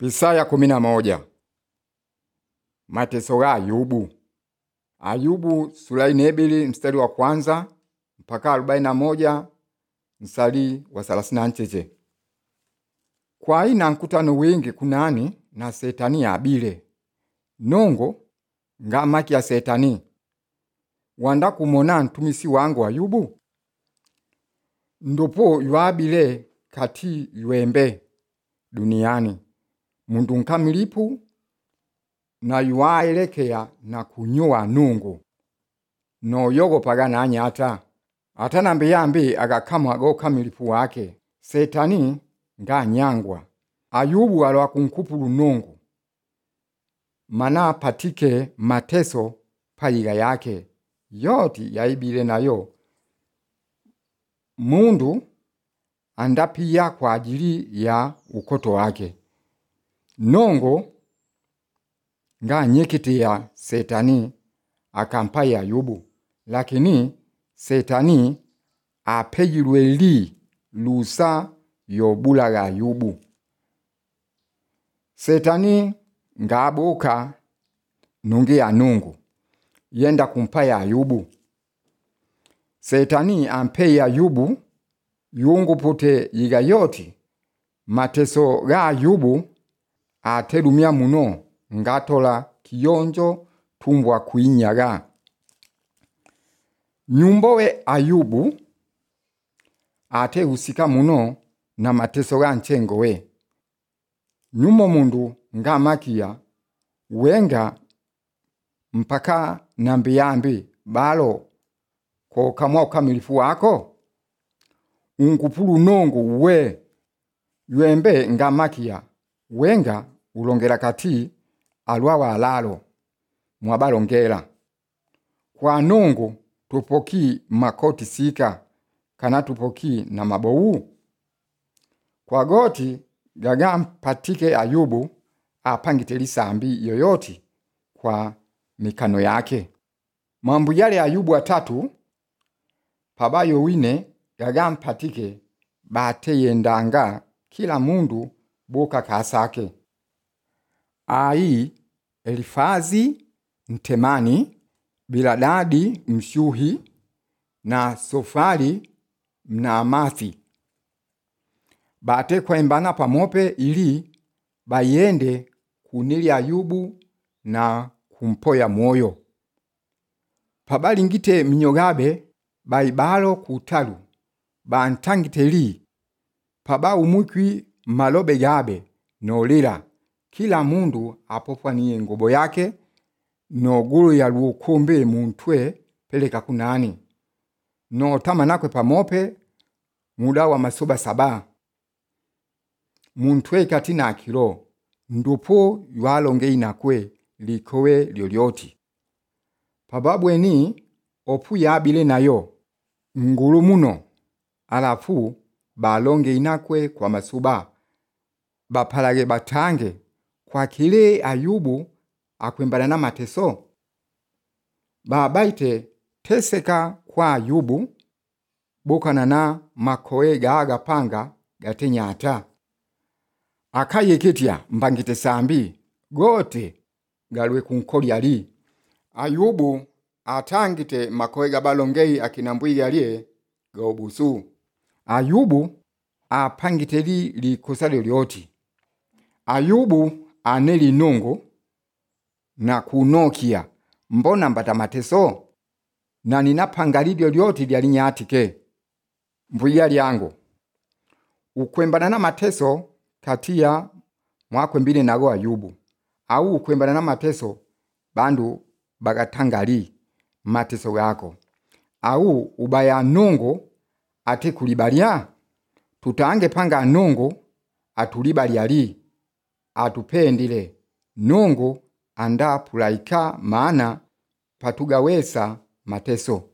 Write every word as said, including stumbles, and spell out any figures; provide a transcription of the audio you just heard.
Isaya kumi na moja. Mateso ya Ayubu. Ayubu sura inebili mstari wa kwanza mpaka arobaini na moja mstari wa thelathini na nne. Kwa ina nkutano wingi kunani na setani ya abile. Nongo nga maki ya setani. Wanda kumona ntumisi wangu Ayubu. Ndopo yuabile kati yuembe duniani. Mundu nkamilipu na yuaelekea na kunyua nungu. No yogo pagana anyata. Ata nambe yambi agakamwa go kamilipu wake. Setani nga nyangwa. Ayubu alwa kunkupulu nungu. Mana patike mateso payiga yake. Yoti yaibile na yo. Mundu andapia kwa ajili ya ukoto wake. Nongo nga nyekiti ya setani akampai Ayubu. Lakini setani apejilweli lusa yobulaga Ayubu. Setani nga aboka nungi ya nungu. Yenda kumpai Ayubu. Setani ampei Ayubu yungu pute yiga yoti. Mateso ga Ayubu atelumia muno ngatola kiyonjo tumbwa kuinyaga. Nyumbowe Ayubu ate usika muno na mateso ga nchengowe. Nyumo mundu nga makia wenga mpaka nambiyambi balo ko kamwa ukamilifu wako. Unkupulu nongo we yuembe nga makia wenga ulongera kati alwa walalo mwabalongera. Kwa nongo tupoki makoti sika kana tupoki na mabou. Kwa goti gagam patike Ayubu apangiteli sambi yoyoti kwa mikano yake. Mambu yale Ayubu atatu pabayo wine gagam patike bate yendanga kila mundu boka kasake. Ai Elifazi Mtemani, Biladadi Mshuhi na Sofari Mnaamathi. Bate kwa imbana pamope ili bayende kunili Ayubu na kumpoya moyo. Pabali ngite minyogabe baibalo kutalu. Bantangite li paba umukwi malobe gabe no lila. Kila mundu apopwa niye ngobo yake no gulu ya lukumbe muntwe peleka kunani. No tamanakwe pamope muda wa masoba saba. Muntwe katina akiro. Ndupo yualonge inakwe likowe liolioti. Pababwe ni opu ya abile na yo. Ngulu muno alafu balonge inakwe kwa masuba. Bapalage batange. Kwa kile Ayubu akwembana na mateso. Babaite teseka kwa Ayubu bukana na makoe gaga panga gatenyata. Akaye kitia mbangite sambi gote galwe kunkoli ali. Ayubu atangite makoe gabalongei akinambui galie gaubusu. Ayubu apangite li li kusale lioti. Ayubu aneli nungu na kunokia mbona mbata mateso na ninapangalidio lioti liya linyatike. Mbuya liango ukwembana na mateso katia mwakwembile nago Ayubu au ukwembana na mateso bandu bagatangali mateso yako au ubaya nungu ati kulibalia tutange panga nungu atulibalia li atupendile nungu anda pulaika maana patugawesa mateso.